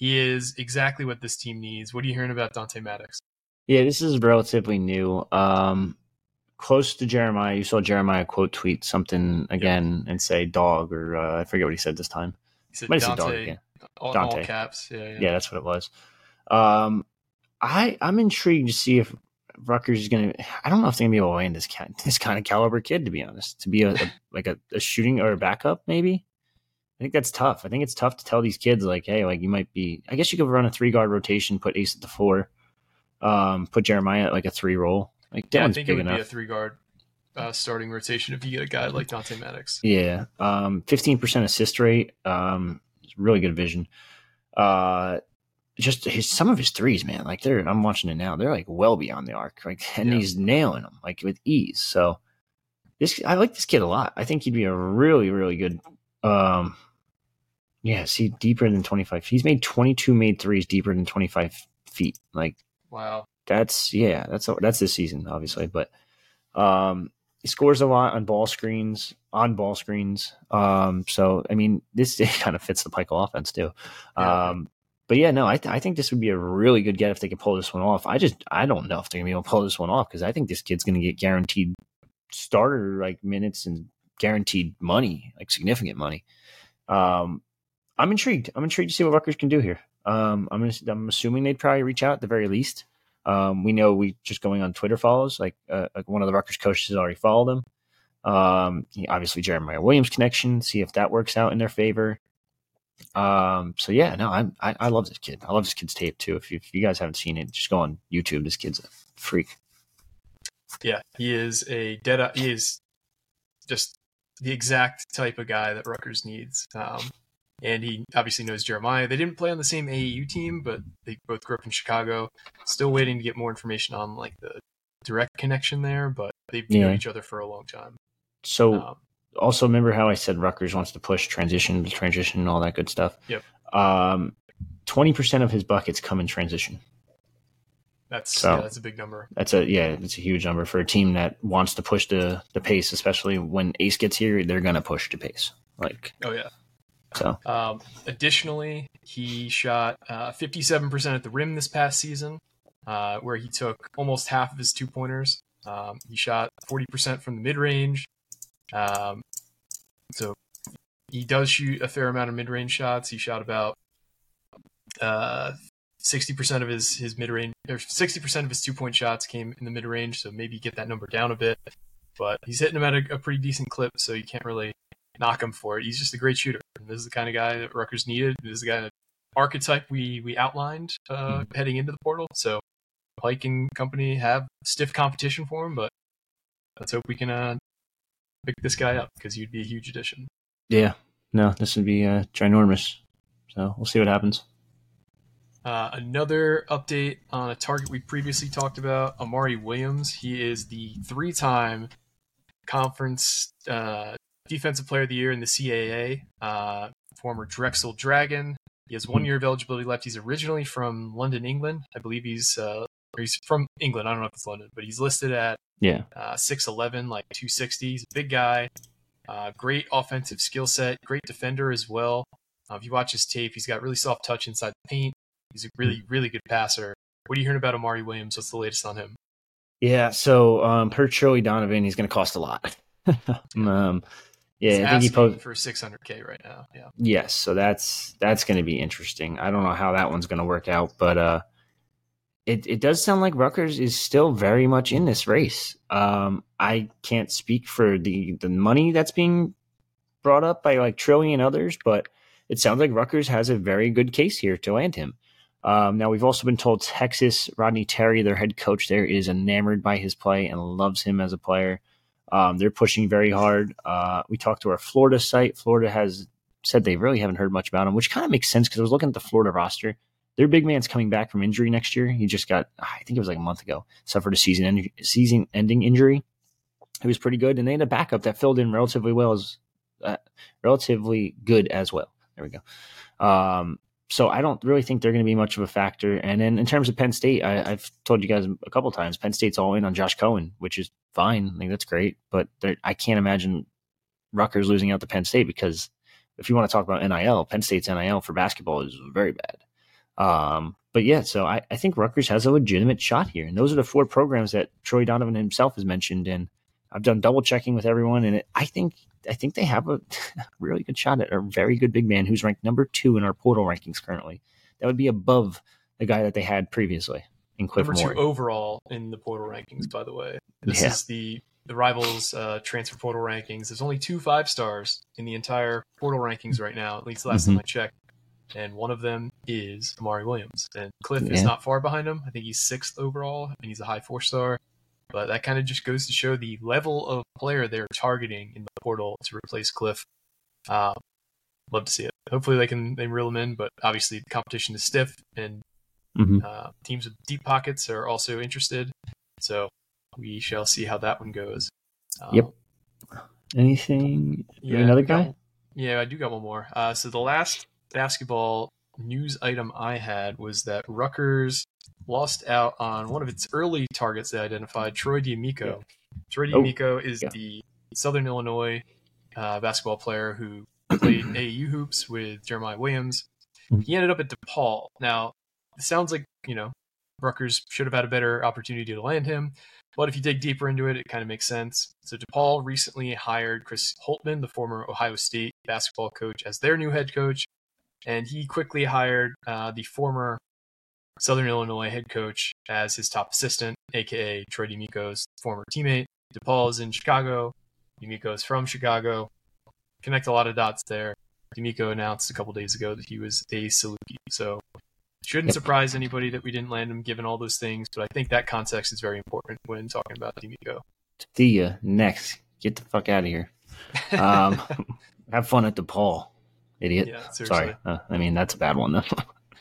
he is exactly what this team needs. What are you hearing about Dante Maddox? Yeah, this is relatively new. Um, close to Jeremiah. You saw Jeremiah quote tweet something again yep. and say dog, or uh, I forget what he said this time. He said Might Dante, have said dog again. All, Dante. all caps. Yeah, yeah, yeah, that's what it was. Um, I I'm intrigued to see if Rutgers is going to. I don't know if they're going to be able to land this kind, this kind of caliber kid. To be honest, to be a, a like a, a shooting or a backup, maybe. I think that's tough. I think it's tough to tell these kids like, hey, like you might be. I guess you could run a three guard rotation, put Ace at the four, um, put Jeremiah at like a three roll. Like yeah, I think big it would enough. be a three guard uh, starting rotation if you get a guy like Dante Maddox. Yeah, um, fifteen percent assist rate. Um, really good vision. Uh, just his some of his threes, man. Like they're, I'm watching it now. They're like well beyond the arc. Like, and yeah. he's nailing them like with ease. So this, I like this kid a lot. I think he'd be a really, really good. Um, yeah, see, deeper than twenty-five. He's made twenty-two made threes deeper than twenty-five feet. Like, wow. That's yeah. That's that's this season, obviously, but um, he scores a lot on ball screens, on ball screens. Um, so I mean, this kind of fits the Pikel offense too. Yeah. Um, but yeah, no, I th- I think this would be a really good get if they could pull this one off. I just I don't know if they're gonna be able to pull this one off because I think this kid's gonna get guaranteed starter like minutes and guaranteed money, like significant money. Um, I'm intrigued. I'm intrigued to see what Rutgers can do here. Um, I'm gonna, I'm assuming they'd probably reach out at the very least. Um, we know we just going on Twitter follows, like, uh, like one of the Rutgers coaches has already followed him. Um, obviously Jeremiah Williams connection, see if that works out in their favor. Um, so yeah, no, I'm, I, I love this kid. I love this kid's tape too. If you, if you guys haven't seen it, just go on YouTube. This kid's a freak. Yeah, he is a dead, he is just the exact type of guy that Rutgers needs. Um, And he obviously knows Jeremiah. They didn't play on the same A A U team, but they both grew up in Chicago. Still waiting to get more information on like the direct connection there, but they've yeah. known each other for a long time. So um, also remember how I said Rutgers wants to push transition, transition, and all that good stuff. Yep. Um, twenty percent of his buckets come in transition. That's so yeah, that's a big number. That's a yeah, it's a huge number for a team that wants to push the the pace, especially when Ace gets here. They're gonna push the pace. Like oh yeah. So, um, additionally, he shot uh, fifty-seven percent at the rim this past season, uh, where he took almost half of his two pointers. Um, he shot forty percent from the mid range. Um, so he does shoot a fair amount of mid range shots. He shot about uh, sixty percent of his, his mid range, or sixty percent of his two point shots came in the mid range. So maybe get that number down a bit, but he's hitting them at a, a pretty decent clip. So you can't really knock him for it. He's just a great shooter. And this is the kind of guy that Rutgers needed. This is the kind of archetype we we outlined uh, heading into the portal. So Pike and company have stiff competition for him, but let's hope we can uh, pick this guy up because he'd be a huge addition. Yeah, no, this would be uh, ginormous. So we'll see what happens. Uh, another update on a target we previously talked about, Amari Williams. He is the three-time conference uh, Defensive Player of the Year in the C A A, uh, former Drexel Dragon. He has one year of eligibility left. He's originally from London, England. I believe he's uh, or he's from England. I don't know if it's London, but he's listed at yeah uh, six eleven, like two sixty. He's a big guy. Uh, great offensive skill set. Great defender as well. Uh, if you watch his tape, he's got really soft touch inside the paint. He's a really, really good passer. What are you hearing about Amari Williams? What's the latest on him? Yeah, so um, per Shirley Donovan, he's going to cost a lot. um, yeah, he's I think he posted for six hundred K right now. Yeah. Yes, so that's that's going to be interesting. I don't know how that one's going to work out, but uh, it it does sound like Rutgers is still very much in this race. Um, I can't speak for the the money that's being brought up by like Trilly and others, but it sounds like Rutgers has a very good case here to land him. Um, now, we've also been told Texas, Rodney Terry, their head coach there, is enamored by his play and loves him as a player. Um, they're pushing very hard. Uh, we talked to our Florida site. Florida has said they really haven't heard much about him, which kind of makes sense because I was looking at the Florida roster. Their big man's coming back from injury next year. He just got, I think it was like a month ago, suffered a season end, season-ending injury. It was pretty good, and they had a backup that filled in relatively well, as uh, relatively good as well. There we go. Um, So I don't really think they're going to be much of a factor. And then in terms of Penn State, I, I've told you guys a couple of times, Penn State's all in on Josh Cohen, which is fine. I think that's great. But I can't imagine Rutgers losing out to Penn State because if you want to talk about N I L, Penn State's N I L for basketball is very bad. Um, but yeah, so I, I think Rutgers has a legitimate shot here. And those are the four programs that Troy Donovan himself has mentioned. And I've done double checking with everyone. And it, I think I think they have a really good shot at a very good big man who's ranked number two in our portal rankings currently. That would be above the guy that they had previously in Cliff Number Moore. two overall in the portal rankings, by the way. This Yeah. is the, the Rivals uh, transfer portal rankings. There's only two five stars in the entire portal rankings right now, at least the last Mhm. time I checked. And one of them is Amari Williams. And Cliff is Yeah. not far behind him. I think he's sixth overall, and he's a high four star. But that kind of just goes to show the level of player they're targeting in the portal to replace Cliff. Uh, love to see it. Hopefully they can they reel him in, but obviously the competition is stiff, and Mhm. uh, teams with deep pockets are also interested. So we shall see how that one goes. Um, Yep. Anything? Yeah, Another I got- guy? Yeah, I do got one more. Uh, so the last basketball news item I had was that Rutgers lost out on one of its early targets they identified, Troy D'Amico. Troy Oh, D'Amico is yeah. the Southern Illinois uh, basketball player who played A A U hoops with Jeremiah Williams. Mhm. He ended up at DePaul. Now, it sounds like, you know, Rutgers should have had a better opportunity to land him. But if you dig deeper into it, it kind of makes sense. So DePaul recently hired Chris Holtman, the former Ohio State basketball coach, as their new head coach. And he quickly hired uh, the former Southern Illinois head coach as his top assistant, a k a. Troy D'Amico's former teammate. DePaul is in Chicago. D'Amico is from Chicago. Connect a lot of dots there. D'Amico announced a couple days ago that he was a Saluki. So shouldn't Yep. surprise anybody that we didn't land him given all those things, but I think that context is very important when talking about D'Amico. See ya next. Get the fuck out of here. Um, have fun at DePaul, idiot. Yeah, seriously. Sorry. Uh, I mean, that's a bad one, though.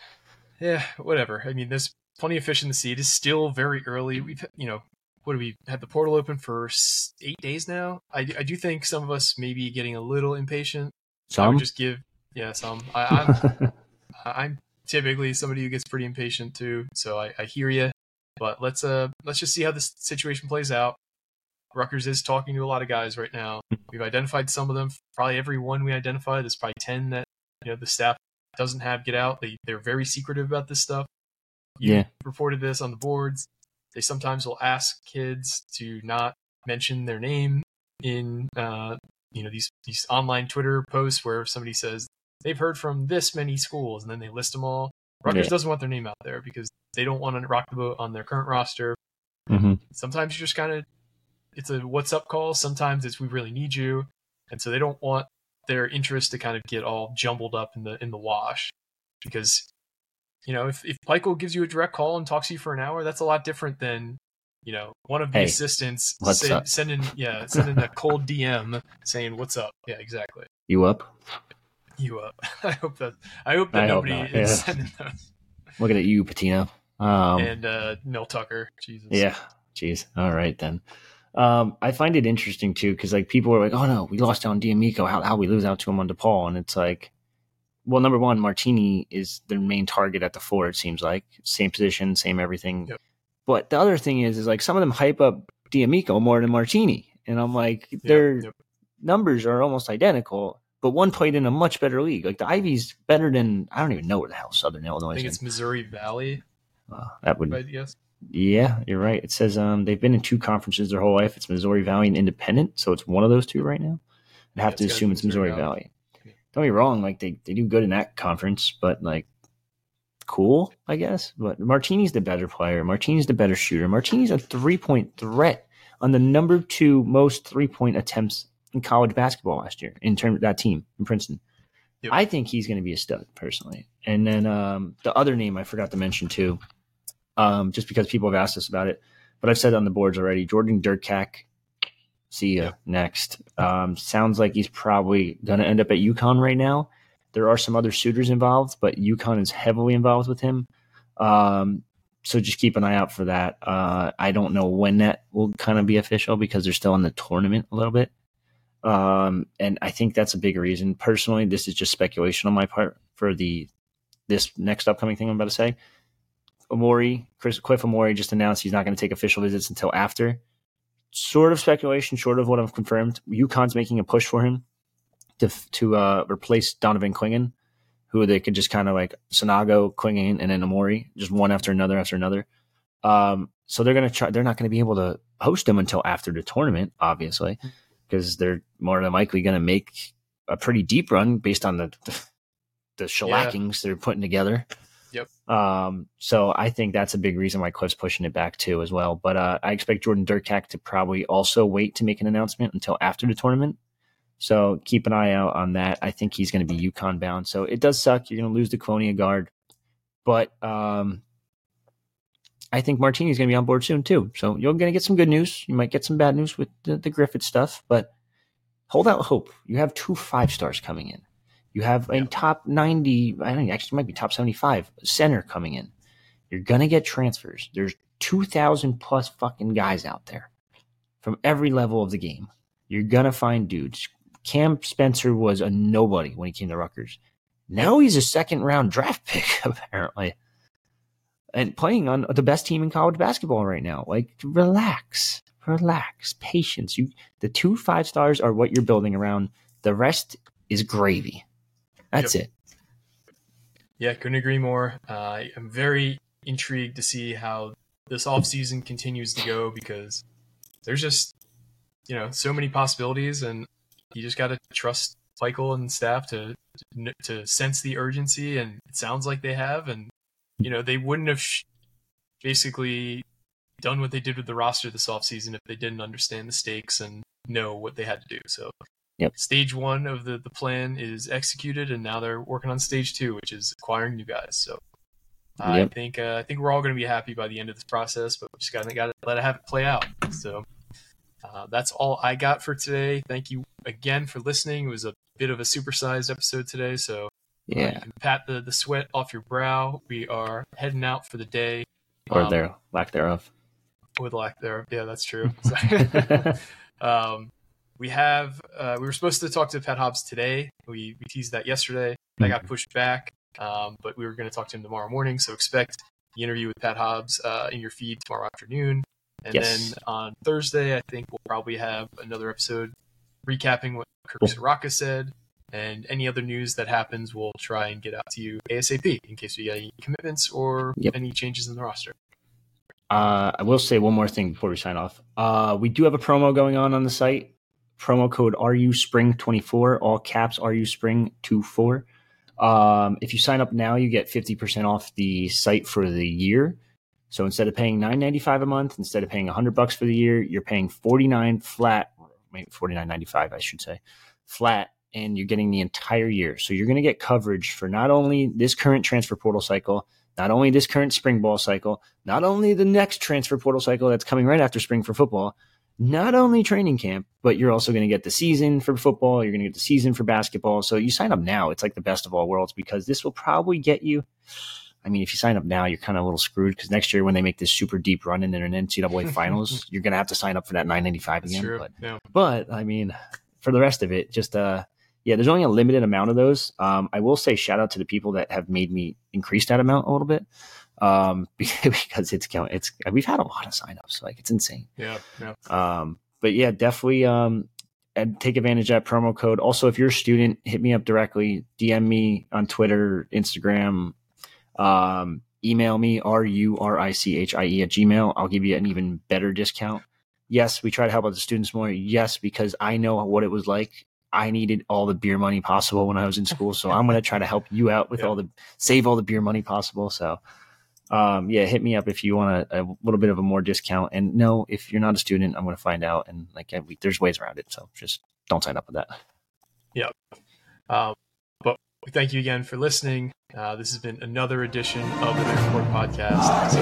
Yeah, whatever. I mean, there's plenty of fish in the sea. It is still very early. We've, you know, what do we had the portal open for s- eight days now? I, I do think some of us may be getting a little impatient. I Some? would just give, yeah, some. I, I'm, I'm typically somebody who gets pretty impatient too, so I, I hear you. But let's uh let's just see how this situation plays out. Rutgers is talking to a lot of guys right now. We've identified some of them. Probably every one we identified. There's probably ten that you know the staff doesn't have get out. They they're very secretive about this stuff. You Yeah. reported this on the boards. They sometimes will ask kids to not mention their name in uh you know these these online Twitter posts where somebody says they've heard from this many schools and then they list them all. Rutgers Yeah. doesn't want their name out there because they don't want to rock the boat on their current roster. hmm Sometimes you just kind of it's a what's up call. Sometimes it's we really need you, and so they don't want their interest to kind of get all jumbled up in the in the wash. Because you know if if Michael gives you a direct call and talks to you for an hour, that's a lot different than you know one of the Hey, assistants what's say, up? sending yeah sending a cold D M saying what's up. Yeah, exactly. You up? You up? I hope that I hope that I hope nobody not, is yeah. sending those. Looking at you, Patino. Um, and uh, Mel Tucker. Jesus. Yeah. Jeez. All right then. Um, I find it interesting too because like people are like, "Oh no, we lost out on D'Amico. How how we lose out to him on DePaul?" And it's like, well, number one, Martini is their main target at the four. It seems like same position, same everything. Yep. But the other thing is, is like some of them hype up D'Amico more than Martini, and I'm like, their yep. numbers are almost identical. But one played in a much better league. Like the Ivy's better than I don't even know where the hell Southern Illinois I think is. it's Missouri Valley. Uh, that would I guess. Yeah, you're right. It says um they've been in two conferences their whole life. It's Missouri Valley and Independent, so it's one of those two right now. I'd have Yeah, to it's gotta assume be it's Missouri Missouri Valley. Valley. Yeah. Don't be wrong, like they, they do good in that conference, but like cool, I guess. But Martini's the better player. Martini's the better shooter. Martini's a three point threat on the number two most three point attempts in college basketball last year in terms of that team in Princeton. Yep. I think he's going to be a stud personally. And then um, the other name I forgot to mention too, um, just because people have asked us about it, but I've said on the boards already, Jordan Durkak, see ya Yep. next. Um, sounds like he's probably going to end up at UConn right now. There are some other suitors involved, but UConn is heavily involved with him. Um, so just keep an eye out for that. Uh, I don't know when that will kind of be official because they're still in the tournament a little bit. Um, and I think that's a big reason. Personally, this is just speculation on my part for the this next upcoming thing I'm about to say. Amori, Chris Cliff Amori just announced he's not going to take official visits until after. Sort of speculation, short of what I've confirmed. UConn's making a push for him to to uh, replace Donovan Clingan. who they could just kind of like Sonago, Quingen, and then Amori, just one after another after another. Um, so they're gonna try. They're not going to be able to host them until after the tournament, obviously, because they're more than likely going to make a pretty deep run based on the the shellackings yeah. they're putting together. Yep. Um, so I think that's a big reason why Cliff's pushing it back too as well. But uh, I expect Jordan Durkak to probably also wait to make an announcement until after the tournament. So keep an eye out on that. I think he's going to be UConn bound. So it does suck. You're going to lose the Quonia guard. But um, I think Martini's going to be on board soon too. So you're going to get some good news. You might get some bad news with the, the Griffith stuff. But hold out hope. You have two five stars coming in. You have a yeah. top ninety, I think actually it might be top seventy-five center coming in. You're going to get transfers. There's two thousand plus fucking guys out there from every level of the game. You're going to find dudes. Cam Spencer was a nobody when he came to Rutgers. Now he's a second round draft pick, apparently. And playing on the best team in college basketball right now. Like, relax. Relax. Patience. You, the two five stars are what you're building around. The rest is gravy. That's yep. it. Yeah, couldn't agree more. Uh, I'm very intrigued to see how this offseason continues to go because there's just, you know, so many possibilities, and you just got to trust Michael and staff to, to to sense the urgency, and it sounds like they have. And, you know, they wouldn't have sh- basically done what they did with the roster this offseason if they didn't understand the stakes and know what they had to do. So Yep. Stage one of the, the plan is executed, and now they're working on stage two, which is acquiring new guys. So uh, yep. I think uh, I think we're all going to be happy by the end of this process, but we just got to let it have it play out. So uh, that's all I got for today. Thank you again for listening. It was a bit of a supersized episode today, so yeah, uh, you can pat the, the sweat off your brow. We are heading out for the day, or um, there lack thereof. With lack thereof, yeah, that's true. um. We have, uh, we were supposed to talk to Pat Hobbs today. We, we teased that yesterday. That got pushed back, um, but we were going to talk to him tomorrow morning. So expect the interview with Pat Hobbs uh, in your feed tomorrow afternoon. And yes. then on Thursday, I think we'll probably have another episode recapping what Kirk Ciarrocca said. And any other news that happens, we'll try and get out to you ASAP in case we get any commitments or yep. any changes in the roster. Uh, I will say one more thing before we sign off. Uh, we do have a promo going on on the site. Promo code R U Spring twenty-four, all caps R U Spring twenty-four. Um, if you sign up now, you get fifty percent off the site for the year. So instead of paying nine ninety-five a month, instead of paying one hundred bucks for the year, you're paying forty-nine flat, maybe forty-nine ninety-five, I should say, flat, and you're getting the entire year. So you're going to get coverage for not only this current transfer portal cycle, not only this current spring ball cycle, not only the next transfer portal cycle that's coming right after spring for football, not only training camp, but you're also going to get the season for football. You're going to get the season for basketball. So you sign up now. It's like the best of all worlds because this will probably get you. I mean, if you sign up now, you're kind of a little screwed because next year when they make this super deep run in an N C double A finals, you're going to have to sign up for that nine ninety-five again. True. But, yeah. but I mean, for the rest of it, just uh, yeah, there's only a limited amount of those. Um, I will say shout out to the people that have made me increase that amount a little bit. Um, because it's it's we've had a lot of signups, like it's insane. Yeah, yeah. Um, but yeah, definitely um, and take advantage of that promo code. Also, if you're a student, hit me up directly, D M me on Twitter, Instagram, um, email me R U R I C H I E at Gmail. I'll give you an even better discount. Yes, we try to help out the students more. Yes, because I know what it was like. I needed all the beer money possible when I was in school, so I'm going to try to help you out with yeah. all the save all the beer money possible. So. Um, yeah, hit me up if you want a, a little bit of a more discount. And no, if you're not a student, I'm going to find out. And like, we, there's ways around it. So just don't sign up with that. Yeah. Um, but thank you again for listening. Uh, this has been another edition of the Nerd Report Podcast.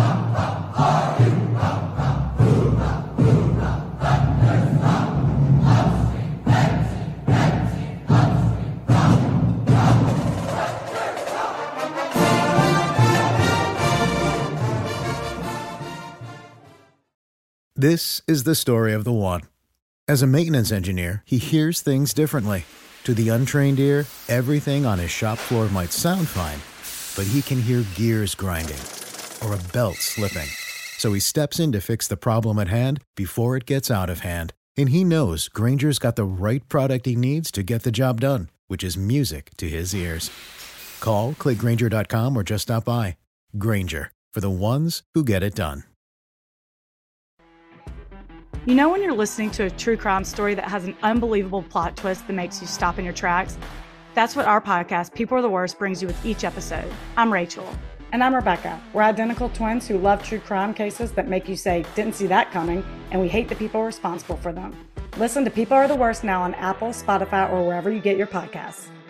This is the story of the one. As a maintenance engineer, he hears things differently. To the untrained ear, everything on his shop floor might sound fine, but he can hear gears grinding or a belt slipping. So he steps in to fix the problem at hand before it gets out of hand. And he knows Grainger's got the right product he needs to get the job done, which is music to his ears. Call, click Grainger dot com, or just stop by. Grainger, for the ones who get it done. You know when you're listening to a true crime story that has an unbelievable plot twist that makes you stop in your tracks? That's what our podcast, People Are the Worst, brings you with each episode. I'm Rachel. And I'm Rebecca. We're identical twins who love true crime cases that make you say, didn't see that coming, and we hate the people responsible for them. Listen to People Are the Worst now on Apple, Spotify, or wherever you get your podcasts.